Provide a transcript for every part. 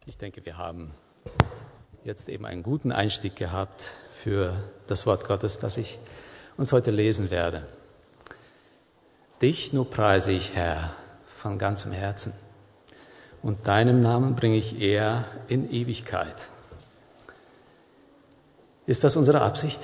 Ich denke, wir haben jetzt eben einen guten Einstieg gehabt für das Wort Gottes, das ich uns heute lesen werde. Dich nur preise ich, Herr, von ganzem Herzen, und deinem Namen bringe ich Ehr in Ewigkeit. Ist das unsere Absicht?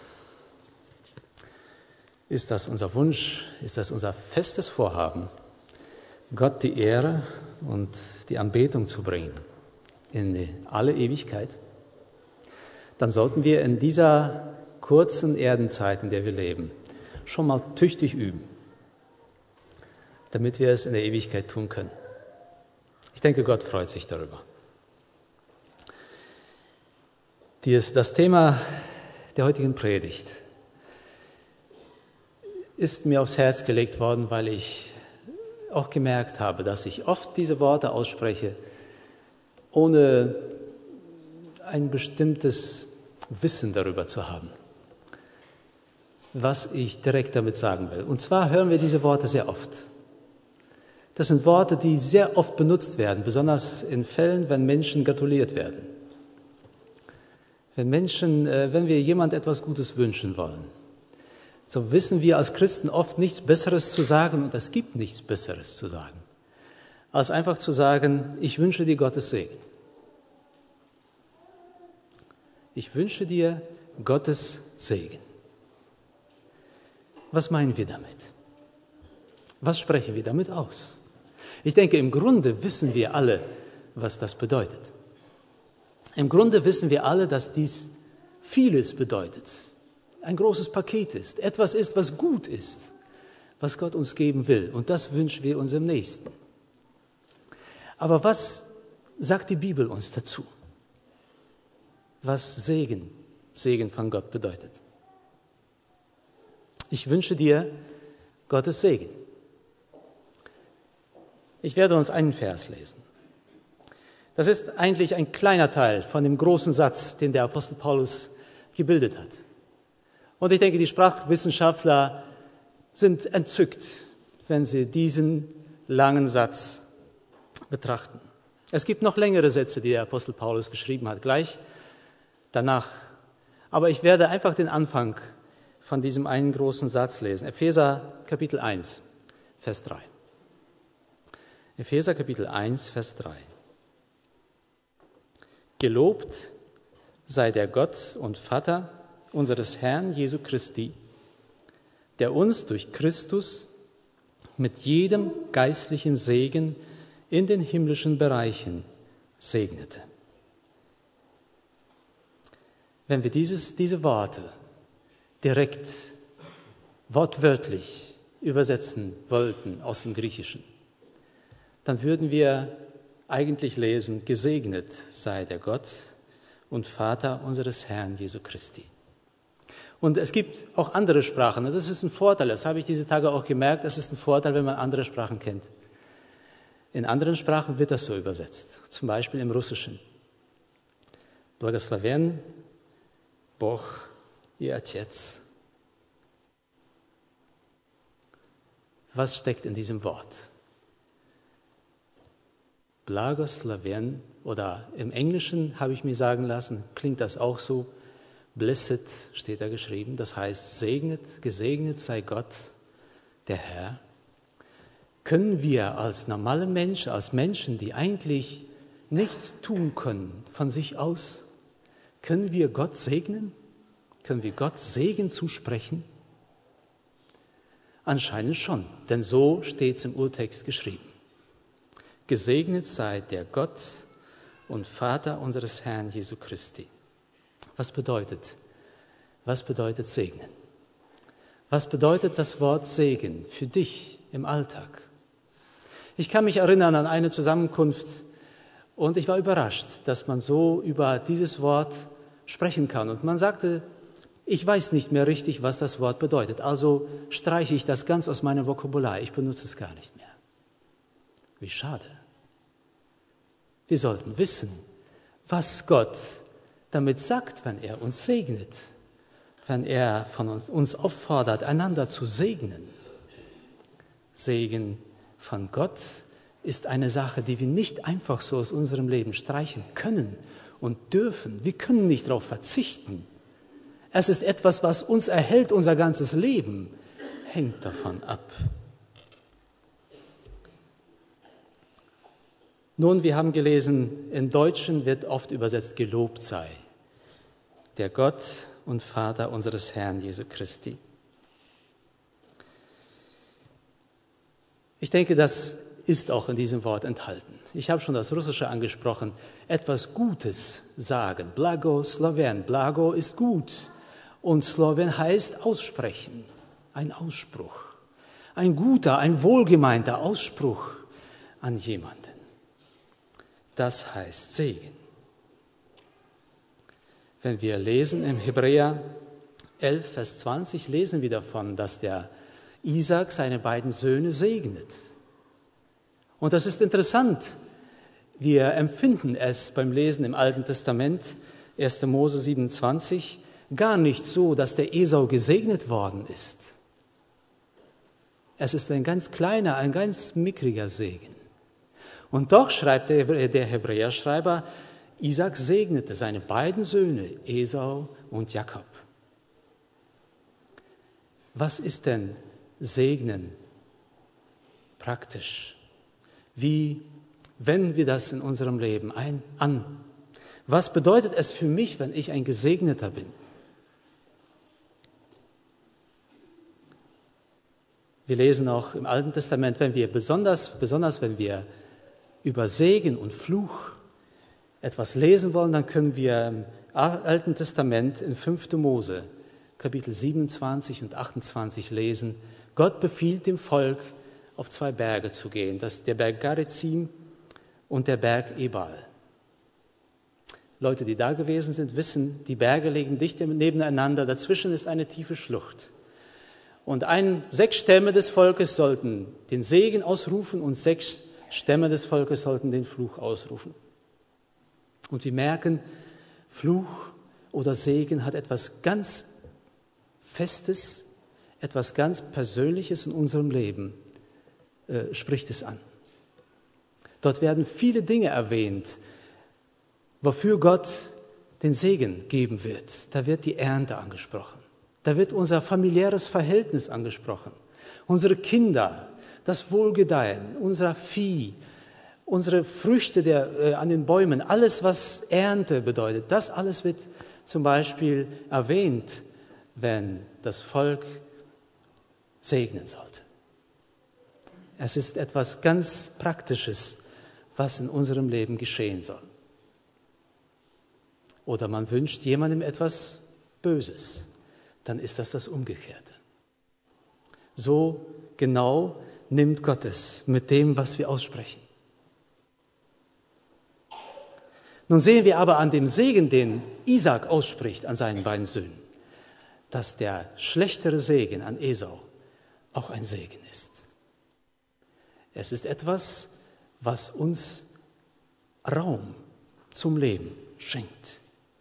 Ist das unser Wunsch? Ist das unser festes Vorhaben, Gott die Ehre und die Anbetung zu bringen in alle Ewigkeit? Dann sollten wir in dieser kurzen Erdenzeit, in der wir leben, schon mal tüchtig üben, damit wir es in der Ewigkeit tun können. Ich denke, Gott freut sich darüber. Das Thema der heutigen Predigt ist mir aufs Herz gelegt worden, weil ich auch gemerkt habe, dass ich oft diese Worte ausspreche, ohne ein bestimmtes Wissen darüber zu haben, was ich direkt damit sagen will. Und zwar hören wir diese Worte sehr oft. Das sind Worte, die sehr oft benutzt werden, besonders in Fällen, wenn Menschen gratuliert werden. Wenn wir jemand etwas Gutes wünschen wollen, so wissen wir als Christen oft nichts Besseres zu sagen, und es gibt nichts Besseres zu sagen, als einfach zu sagen, ich wünsche dir Gottes Segen. Ich wünsche dir Gottes Segen. Was meinen wir damit? Was sprechen wir damit aus? Ich denke, im Grunde wissen wir alle, was das bedeutet. Im Grunde wissen wir alle, dass dies vieles bedeutet. Ein großes Paket ist, etwas ist, was gut ist, was Gott uns geben will. Und das wünschen wir unserem Nächsten. Aber was sagt die Bibel uns dazu? Was Segen von Gott bedeutet. Ich wünsche dir Gottes Segen. Ich werde uns einen Vers lesen. Das ist eigentlich ein kleiner Teil von dem großen Satz, den der Apostel Paulus gebildet hat. Und ich denke, die Sprachwissenschaftler sind entzückt, wenn sie diesen langen Satz betrachten. Es gibt noch längere Sätze, die der Apostel Paulus geschrieben hat, gleich danach. Aber ich werde einfach den Anfang von diesem einen großen Satz lesen. Epheser Kapitel 1, Vers 3. Epheser Kapitel 1, Vers 3. Gelobt sei der Gott und Vater unseres Herrn Jesu Christi, der uns durch Christus mit jedem geistlichen Segen in den himmlischen Bereichen segnete. Wenn wir diese Worte direkt, wortwörtlich übersetzen wollten aus dem Griechischen, dann würden wir eigentlich lesen, gesegnet sei der Gott und Vater unseres Herrn Jesu Christi. Und es gibt auch andere Sprachen, und das ist ein Vorteil, das habe ich diese Tage auch gemerkt, das ist ein Vorteil, wenn man andere Sprachen kennt. In anderen Sprachen wird das so übersetzt, zum Beispiel im Russischen. Благословен Бог и Отец. Was steckt in diesem Wort? Благословен, oder im Englischen habe ich mir sagen lassen, klingt das auch so, blessed steht da geschrieben, das heißt gesegnet sei Gott, der Herr. Können wir als normale Menschen, als Menschen, die eigentlich nichts tun können von sich aus, können wir Gott segnen? Können wir Gott Segen zusprechen? Anscheinend schon, denn so steht es im Urtext geschrieben. Gesegnet sei der Gott und Vater unseres Herrn Jesu Christi. Was bedeutet segnen? Was bedeutet das Wort Segen für dich im Alltag? Ich kann mich erinnern an eine Zusammenkunft und ich war überrascht, dass man so über dieses Wort sprechen kann. Und man sagte, ich weiß nicht mehr richtig, was das Wort bedeutet, also streiche ich das ganz aus meinem Vokabular, ich benutze es gar nicht mehr. Wie schade. Wir sollten wissen, was Gott damit sagt, wenn er uns segnet, wenn er von uns auffordert, einander zu segnen. Segen von Gott ist eine Sache, die wir nicht einfach so aus unserem Leben streichen können und dürfen. Wir können nicht darauf verzichten. Es ist etwas, was uns erhält, unser ganzes Leben hängt davon ab. Nun, wir haben gelesen, im Deutschen wird oft übersetzt, gelobt sei der Gott und Vater unseres Herrn Jesu Christi. Ich denke, das ist auch in diesem Wort enthalten. Ich habe schon das Russische angesprochen. Etwas Gutes sagen. Blagosloven. Blago ist gut. Und Sloven heißt aussprechen. Ein Ausspruch. Ein guter, ein wohlgemeinter Ausspruch an jemanden. Das heißt Segen. Wenn wir lesen im Hebräer 11, Vers 20, lesen wir davon, dass der Isaak seine beiden Söhne segnet. Und das ist interessant. Wir empfinden es beim Lesen im Alten Testament, 1. Mose 27, gar nicht so, dass der Esau gesegnet worden ist. Es ist ein ganz kleiner, ein ganz mickriger Segen. Und doch schreibt der Hebräerschreiber, Isaak segnete seine beiden Söhne, Esau und Jakob. Was ist denn Segnen praktisch? Wie wenden wir das in unserem Leben an? Was bedeutet es für mich, wenn ich ein Gesegneter bin? Wir lesen auch im Alten Testament, wenn wir besonders wenn wir über Segen und Fluch etwas lesen wollen, dann können wir im Alten Testament in 5. Mose, Kapitel 27 und 28 lesen. Gott befiehlt dem Volk, auf 2 Berge zu gehen, das ist der Berg Garizim und der Berg Ebal. Leute, die da gewesen sind, wissen, die Berge liegen dicht nebeneinander, dazwischen ist eine tiefe Schlucht. Und 6 Stämme des Volkes sollten den Segen ausrufen und 6 Stämme des Volkes sollten den Fluch ausrufen. Und wir merken, Fluch oder Segen hat etwas ganz Festes, etwas ganz Persönliches in unserem Leben, spricht es an. Dort werden viele Dinge erwähnt, wofür Gott den Segen geben wird. Da wird die Ernte angesprochen. Da wird unser familiäres Verhältnis angesprochen. Unsere Kinder, das Wohlgedeihen, unser Vieh, unsere Früchte an den Bäumen, alles, was Ernte bedeutet, das alles wird zum Beispiel erwähnt, wenn das Volk segnen sollte. Es ist etwas ganz Praktisches, was in unserem Leben geschehen soll. Oder man wünscht jemandem etwas Böses, dann ist das Umgekehrte. So genau nimmt Gott es mit dem, was wir aussprechen. Nun sehen wir aber an dem Segen, den Isaak ausspricht an seinen beiden Söhnen, dass der schlechtere Segen an Esau auch ein Segen ist. Es ist etwas, was uns Raum zum Leben schenkt.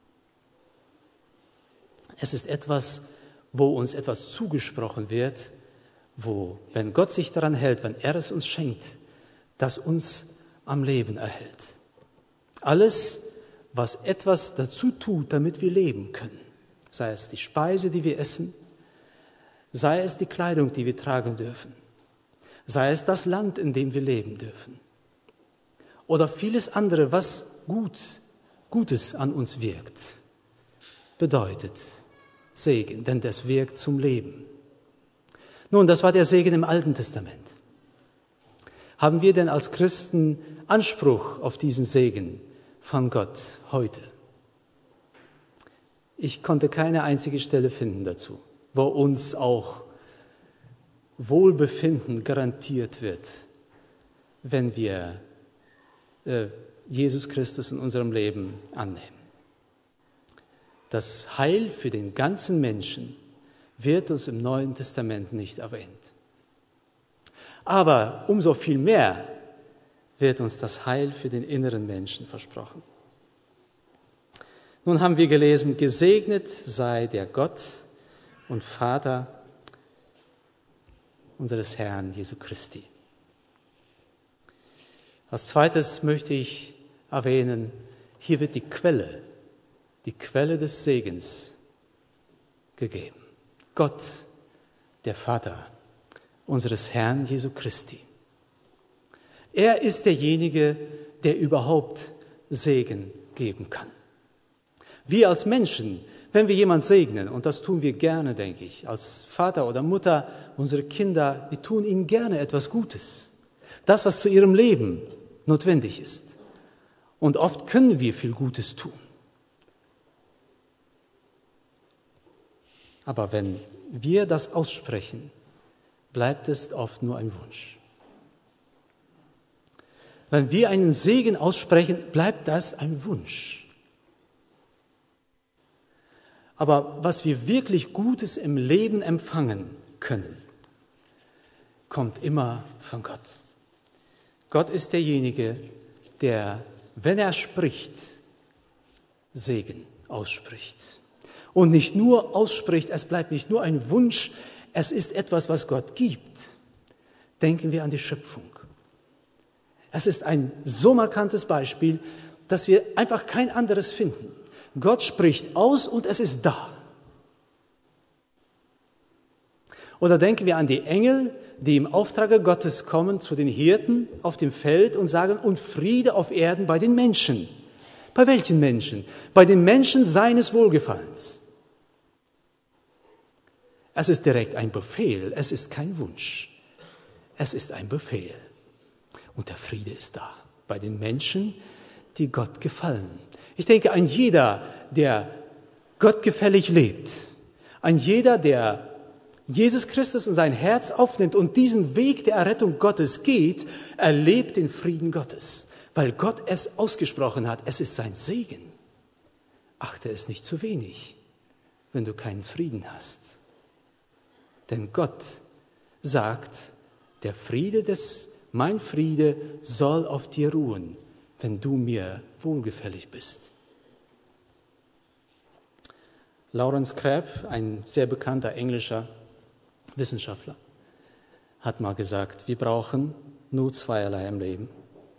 Es ist etwas, wo uns etwas zugesprochen wird, wo, wenn Gott sich daran hält, wenn er es uns schenkt, das uns am Leben erhält. Alles, was etwas dazu tut, damit wir leben können, sei es die Speise, die wir essen, sei es die Kleidung, die wir tragen dürfen, sei es das Land, in dem wir leben dürfen oder vieles andere, was Gutes an uns wirkt, bedeutet Segen, denn das wirkt zum Leben. Nun, das war der Segen im Alten Testament. Haben wir denn als Christen Anspruch auf diesen Segen von Gott heute? Ich konnte keine einzige Stelle finden dazu, wo uns auch Wohlbefinden garantiert wird, wenn wir Jesus Christus in unserem Leben annehmen. Das Heil für den ganzen Menschen wird uns im Neuen Testament nicht erwähnt. Aber umso viel mehr wird uns das Heil für den inneren Menschen versprochen. Nun haben wir gelesen, gesegnet sei der Gott und Vater unseres Herrn Jesu Christi. Als zweites möchte ich erwähnen, hier wird die Quelle des Segens gegeben. Gott, der Vater unseres Herrn Jesu Christi. Er ist derjenige, der überhaupt Segen geben kann. Wir als Menschen, wenn wir jemanden segnen, und das tun wir gerne, denke ich, als Vater oder Mutter, unsere Kinder, wir tun ihnen gerne etwas Gutes. Das, was zu ihrem Leben notwendig ist. Und oft können wir viel Gutes tun. Aber wenn wir das aussprechen, bleibt es oft nur ein Wunsch. Wenn wir einen Segen aussprechen, bleibt das ein Wunsch. Aber was wir wirklich Gutes im Leben empfangen können, kommt immer von Gott. Gott ist derjenige, der, wenn er spricht, Segen ausspricht. Und nicht nur ausspricht, es bleibt nicht nur ein Wunsch, es ist etwas, was Gott gibt. Denken wir an die Schöpfung. Es ist ein so markantes Beispiel, dass wir einfach kein anderes finden. Gott spricht aus und es ist da. Oder denken wir an die Engel, die im Auftrage Gottes kommen zu den Hirten auf dem Feld und sagen, und Friede auf Erden bei den Menschen. Bei welchen Menschen? Bei den Menschen seines Wohlgefallens. Es ist direkt ein Befehl, es ist kein Wunsch. Es ist ein Befehl. Und der Friede ist da, bei den Menschen, die Gott gefallen. Ich denke, ein jeder, der gottgefällig lebt, ein jeder, der Jesus Christus in sein Herz aufnimmt und diesen Weg der Errettung Gottes geht, erlebt den Frieden Gottes, weil Gott es ausgesprochen hat. Es ist sein Segen. Achte es nicht zu wenig, wenn du keinen Frieden hast. Denn Gott sagt, mein Friede soll auf dir ruhen, wenn du mir wohlgefällig bist. Lawrence Crabb, ein sehr bekannter englischer Wissenschaftler, hat mal gesagt, wir brauchen nur zweierlei im Leben.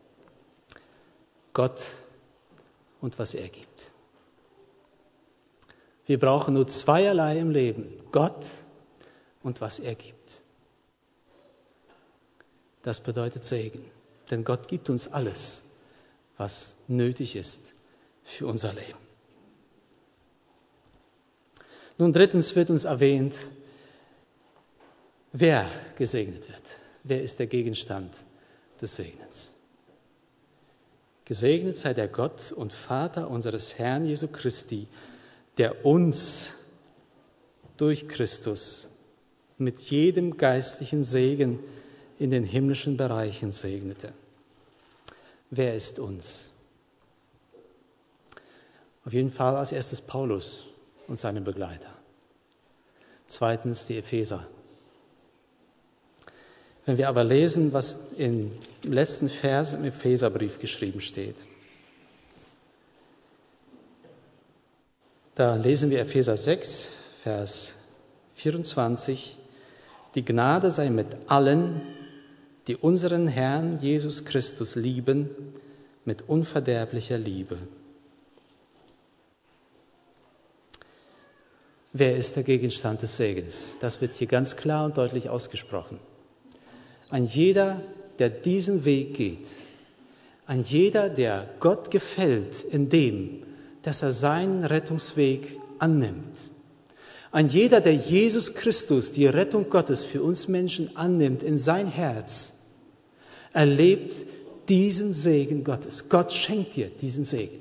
Gott und was er gibt. Wir brauchen nur zweierlei im Leben. Gott und was er gibt. Das bedeutet Segen. Denn Gott gibt uns alles, was nötig ist für unser Leben. Nun drittens wird uns erwähnt, wer gesegnet wird. Wer ist der Gegenstand des Segens? Gesegnet sei der Gott und Vater unseres Herrn Jesu Christi, der uns durch Christus mit jedem geistlichen Segen in den himmlischen Bereichen segnete. Wer ist uns? Auf jeden Fall als erstes Paulus und seine Begleiter. Zweitens die Epheser. Wenn wir aber lesen, was im letzten Vers im Epheserbrief geschrieben steht, da lesen wir Epheser 6, Vers 24, die Gnade sei mit allen, die unseren Herrn Jesus Christus lieben, mit unverderblicher Liebe. Wer ist der Gegenstand des Segens? Das wird hier ganz klar und deutlich ausgesprochen. Ein jeder, der diesen Weg geht, ein jeder, der Gott gefällt in dem, dass er seinen Rettungsweg annimmt. Ein jeder, der Jesus Christus, die Rettung Gottes für uns Menschen annimmt in sein Herz, erlebt diesen Segen Gottes. Gott schenkt dir diesen Segen.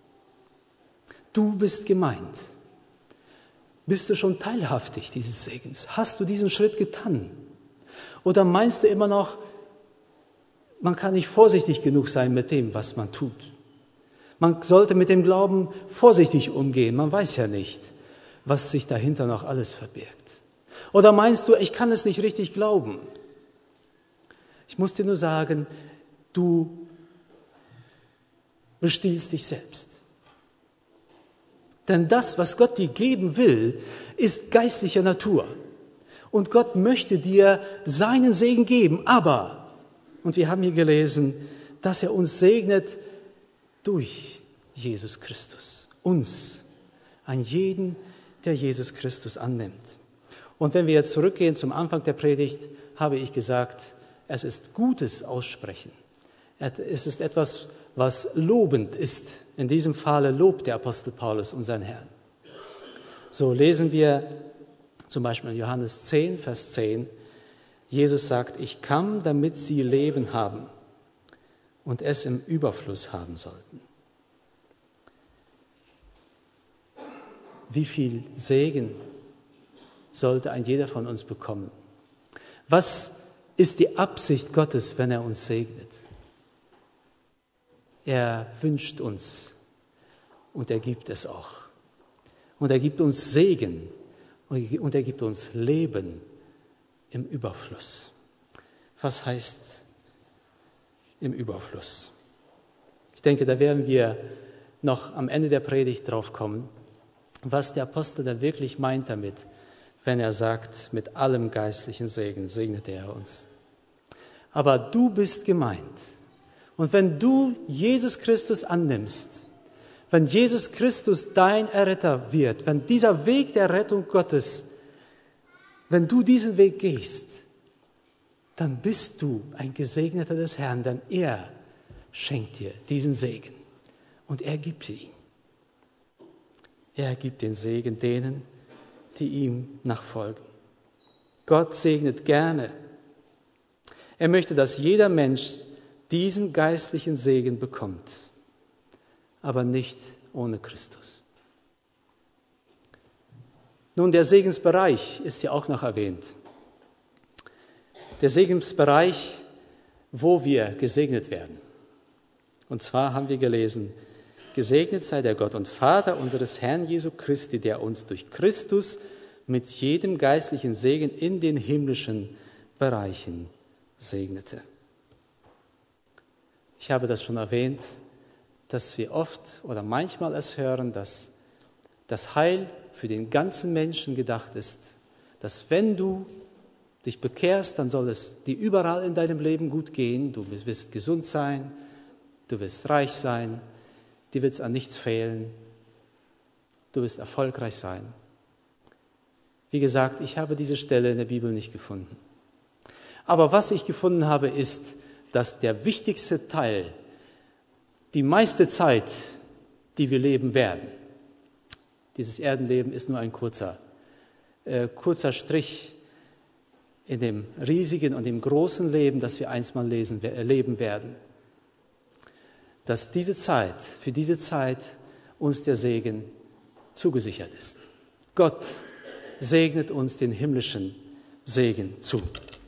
Du bist gemeint. Bist du schon teilhaftig dieses Segens? Hast du diesen Schritt getan? Oder meinst du immer noch, man kann nicht vorsichtig genug sein mit dem, was man tut? Man sollte mit dem Glauben vorsichtig umgehen. Man weiß ja nicht, was sich dahinter noch alles verbirgt. Oder meinst du, ich kann es nicht richtig glauben? Ich muss dir nur sagen, du bestiehlst dich selbst. Denn das, was Gott dir geben will, ist geistlicher Natur. Und Gott möchte dir seinen Segen geben. Aber, und wir haben hier gelesen, dass er uns segnet durch Jesus Christus. Uns, an jeden, der Jesus Christus annimmt. Und wenn wir jetzt zurückgehen zum Anfang der Predigt, habe ich gesagt, es ist gutes Aussprechen. Es ist etwas, was lobend ist. In diesem Falle lobt der Apostel Paulus unseren Herrn. So lesen wir zum Beispiel in Johannes 10, Vers 10, Jesus sagt, ich kam, damit sie Leben haben und es im Überfluss haben sollten. Wie viel Segen sollte ein jeder von uns bekommen? Was ist die Absicht Gottes, wenn er uns segnet? Er wünscht uns und er gibt es auch. Und er gibt uns Segen und er gibt uns Leben im Überfluss. Was heißt im Überfluss? Ich denke, da werden wir noch am Ende der Predigt drauf kommen, was der Apostel da wirklich meint damit, wenn er sagt, mit allem geistlichen Segen segnete er uns. Aber du bist gemeint. Und wenn du Jesus Christus annimmst, wenn Jesus Christus dein Erretter wird, wenn dieser Weg der Rettung Gottes, wenn du diesen Weg gehst, dann bist du ein Gesegneter des Herrn, denn er schenkt dir diesen Segen und er gibt dir ihn. Er gibt den Segen denen, die ihm nachfolgen. Gott segnet gerne. Er möchte, dass jeder Mensch diesen geistlichen Segen bekommt, aber nicht ohne Christus. Nun, der Segensbereich ist ja auch noch erwähnt. Der Segensbereich, wo wir gesegnet werden. Und zwar haben wir gelesen, gesegnet sei der Gott und Vater unseres Herrn Jesu Christi, der uns durch Christus mit jedem geistlichen Segen in den himmlischen Bereichen segnete. Ich habe das schon erwähnt, dass wir oft oder manchmal es hören, dass das Heil für den ganzen Menschen gedacht ist, dass wenn du dich bekehrst, dann soll es dir überall in deinem Leben gut gehen, du wirst gesund sein, du wirst reich sein, dir wird es an nichts fehlen, du wirst erfolgreich sein. Wie gesagt, ich habe diese Stelle in der Bibel nicht gefunden. Aber was ich gefunden habe, ist, dass der wichtigste Teil, die meiste Zeit, die wir leben werden, dieses Erdenleben ist nur ein kurzer Strich in dem riesigen und dem großen Leben, das wir einst mal erleben werden. Dass für diese Zeit uns der Segen zugesichert ist. Gott segnet uns den himmlischen Segen zu.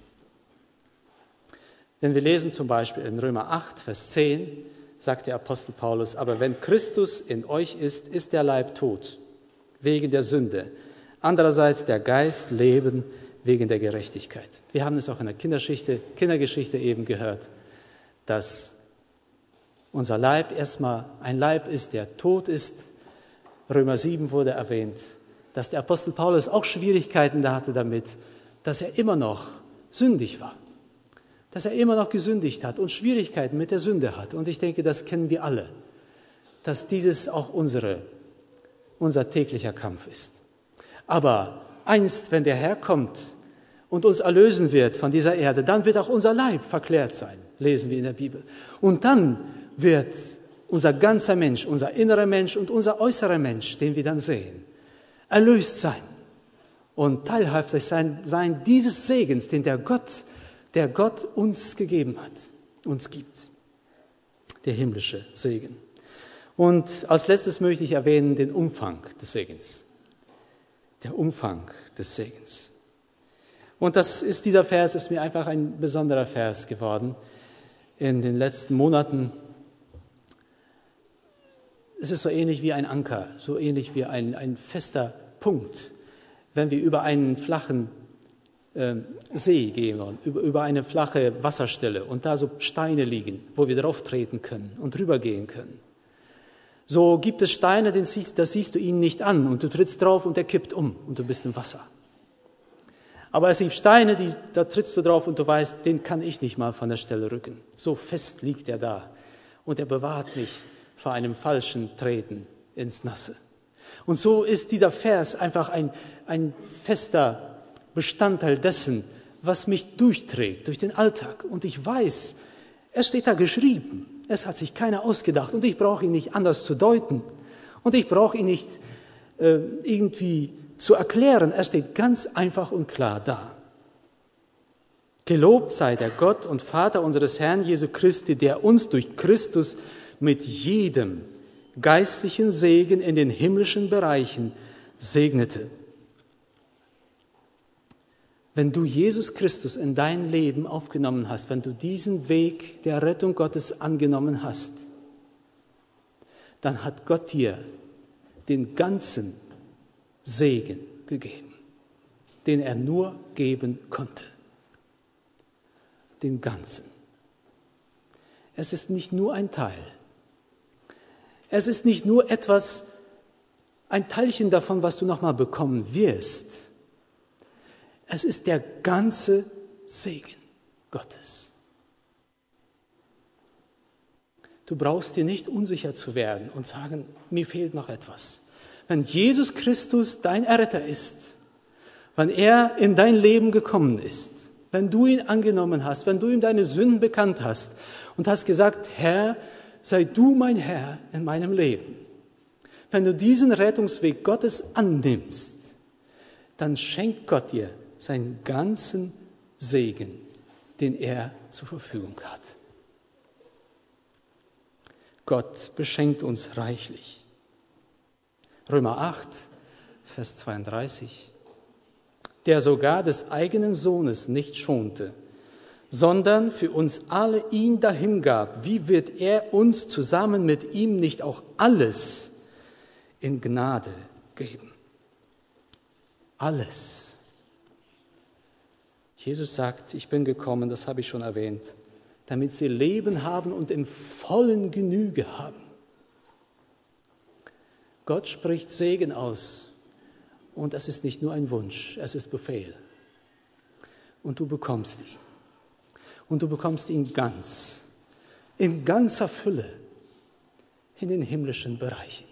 Denn wir lesen zum Beispiel in Römer 8, Vers 10, sagt der Apostel Paulus, aber wenn Christus in euch ist, ist der Leib tot, wegen der Sünde. Andererseits der Geist Leben wegen der Gerechtigkeit. Wir haben es auch in der Kindergeschichte eben gehört, dass unser Leib erstmal ein Leib ist, der tot ist. Römer 7 wurde erwähnt, dass der Apostel Paulus auch Schwierigkeiten hatte damit, dass er immer noch sündig war. Dass er immer noch gesündigt hat und Schwierigkeiten mit der Sünde hat. Und ich denke, das kennen wir alle, dass dieses auch unser täglicher Kampf ist. Aber einst, wenn der Herr kommt und uns erlösen wird von dieser Erde, dann wird auch unser Leib verklärt sein, lesen wir in der Bibel. Und dann wird unser ganzer Mensch, unser innerer Mensch und unser äußerer Mensch, den wir dann sehen, erlöst sein und teilhaftig sein dieses Segens, den der Gott uns gegeben hat, uns gibt, der himmlische Segen. Und als letztes möchte ich erwähnen den Umfang des Segens. Der Umfang des Segens. Und dieser Vers ist mir einfach ein besonderer Vers geworden in den letzten Monaten. Es ist so ähnlich wie ein Anker, so ähnlich wie ein fester Punkt, wenn wir über einen flachen See gehen wollen, über eine flache Wasserstelle und da so Steine liegen, wo wir drauf treten können und drüber gehen können. So gibt es Steine, das siehst du ihnen nicht an und du trittst drauf und der kippt um und du bist im Wasser. Aber es gibt Steine, da trittst du drauf und du weißt, den kann ich nicht mal von der Stelle rücken. So fest liegt er da. Und er bewahrt mich vor einem falschen Treten ins Nasse. Und so ist dieser Vers einfach ein fester Bestandteil dessen, was mich durchträgt, durch den Alltag. Und ich weiß, es steht da geschrieben. Es hat sich keiner ausgedacht. Und ich brauche ihn nicht anders zu deuten. Und ich brauche ihn nicht irgendwie zu erklären. Er steht ganz einfach und klar da. Gelobt sei der Gott und Vater unseres Herrn Jesu Christi, der uns durch Christus mit jedem geistlichen Segen in den himmlischen Bereichen segnete. Wenn du Jesus Christus in dein Leben aufgenommen hast, wenn du diesen Weg der Rettung Gottes angenommen hast, dann hat Gott dir den ganzen Segen gegeben, den er nur geben konnte. Den ganzen. Es ist nicht nur ein Teil. Es ist nicht nur etwas, ein Teilchen davon, was du nochmal bekommen wirst. Es ist der ganze Segen Gottes. Du brauchst dir nicht unsicher zu werden und sagen, mir fehlt noch etwas. Wenn Jesus Christus dein Erretter ist, wenn er in dein Leben gekommen ist, wenn du ihn angenommen hast, wenn du ihm deine Sünden bekannt hast und hast gesagt, Herr, sei du mein Herr in meinem Leben. Wenn du diesen Rettungsweg Gottes annimmst, dann schenkt Gott dir seinen ganzen Segen, den er zur Verfügung hat. Gott beschenkt uns reichlich. Römer 8, Vers 32. Der sogar des eigenen Sohnes nicht schonte, sondern für uns alle ihn dahingab, wie wird er uns zusammen mit ihm nicht auch alles in Gnade geben? Alles. Jesus sagt, ich bin gekommen, das habe ich schon erwähnt, damit sie Leben haben und im vollen Genüge haben. Gott spricht Segen aus. Und es ist nicht nur ein Wunsch, es ist Befehl. Und du bekommst ihn. Und du bekommst ihn ganz, in ganzer Fülle, in den himmlischen Bereichen.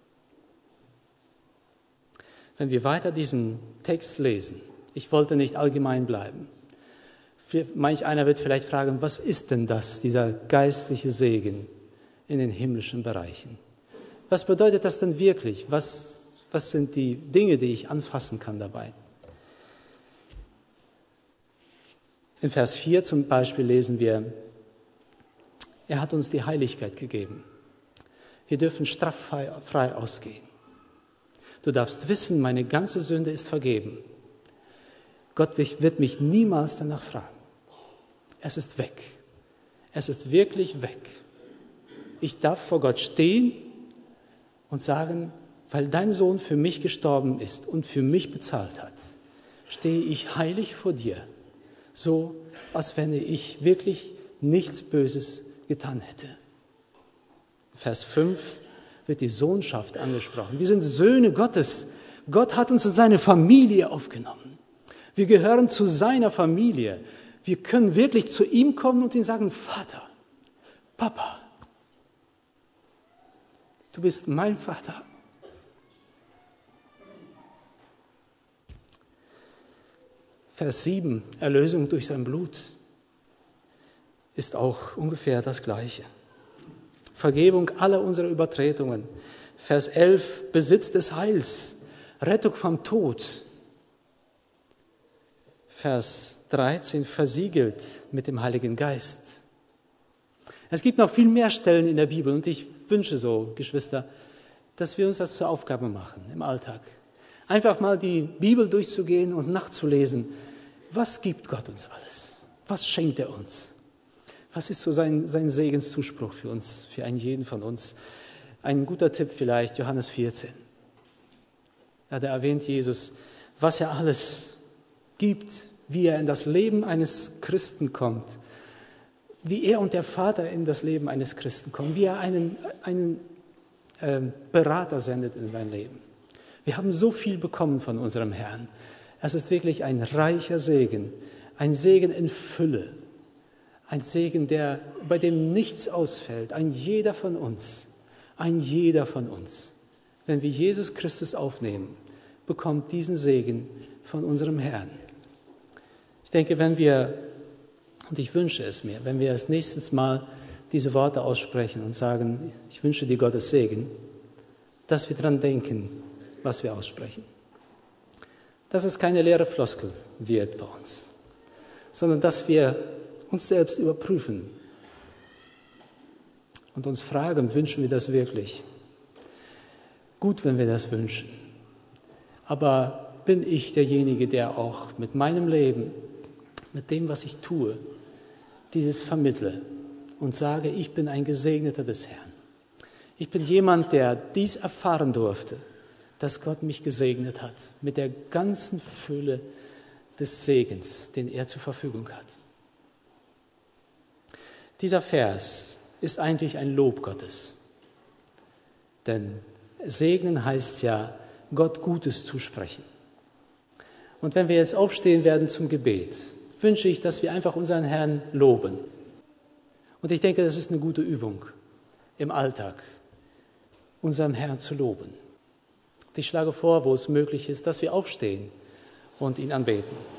Wenn wir weiter diesen Text lesen, ich wollte nicht allgemein bleiben. Manch einer wird vielleicht fragen, was ist denn das, dieser geistliche Segen in den himmlischen Bereichen? Was bedeutet das denn wirklich? Was sind die Dinge, die ich anfassen kann dabei? In Vers 4 zum Beispiel lesen wir, er hat uns die Heiligkeit gegeben. Wir dürfen straffrei ausgehen. Du darfst wissen, meine ganze Sünde ist vergeben. Gott wird mich niemals danach fragen. Es ist weg. Es ist wirklich weg. Ich darf vor Gott stehen und sagen, weil dein Sohn für mich gestorben ist und für mich bezahlt hat, stehe ich heilig vor dir, so als wenn ich wirklich nichts Böses getan hätte. Vers 5 wird die Sohnschaft angesprochen. Wir sind Söhne Gottes. Gott hat uns in seine Familie aufgenommen. Wir gehören zu seiner Familie. Wir können wirklich zu ihm kommen und ihm sagen, Vater, Papa, du bist mein Vater. Vers 7, Erlösung durch sein Blut, ist auch ungefähr das Gleiche. Vergebung aller unserer Übertretungen. Vers 11, Besitz des Heils, Rettung vom Tod. Vers 13, versiegelt mit dem Heiligen Geist. Es gibt noch viel mehr Stellen in der Bibel und ich wünsche so, Geschwister, dass wir uns das zur Aufgabe machen im Alltag. Einfach mal die Bibel durchzugehen und nachzulesen. Was gibt Gott uns alles? Was schenkt er uns? Was ist so sein Segenszuspruch für uns, für einen jeden von uns? Ein guter Tipp vielleicht, Johannes 14. Ja, da erwähnt Jesus, was er alles gibt, wie er in das Leben eines Christen kommt, wie er und der Vater in das Leben eines Christen kommen, wie er einen Berater sendet in sein Leben. Wir haben so viel bekommen von unserem Herrn. Es ist wirklich ein reicher Segen, ein Segen in Fülle, ein Segen, bei dem nichts ausfällt, ein jeder von uns, wenn wir Jesus Christus aufnehmen, bekommt diesen Segen von unserem Herrn. Ich denke, und ich wünsche es mir, wenn wir das nächste Mal diese Worte aussprechen und sagen, ich wünsche dir Gottes Segen, dass wir daran denken, was wir aussprechen. Dass es keine leere Floskel wird bei uns, sondern dass wir uns selbst überprüfen und uns fragen, wünschen wir das wirklich? Gut, wenn wir das wünschen. Aber bin ich derjenige, der auch mit meinem Leben, mit dem, was ich tue, dieses vermittle und sage, ich bin ein Gesegneter des Herrn. Ich bin jemand, der dies erfahren durfte, dass Gott mich gesegnet hat mit der ganzen Fülle des Segens, den er zur Verfügung hat. Dieser Vers ist eigentlich ein Lob Gottes. Denn segnen heißt ja, Gott Gutes zusprechen. Und wenn wir jetzt aufstehen werden zum Gebet, wünsche ich, dass wir einfach unseren Herrn loben. Und ich denke, das ist eine gute Übung im Alltag, unseren Herrn zu loben. Und ich schlage vor, wo es möglich ist, dass wir aufstehen und ihn anbeten.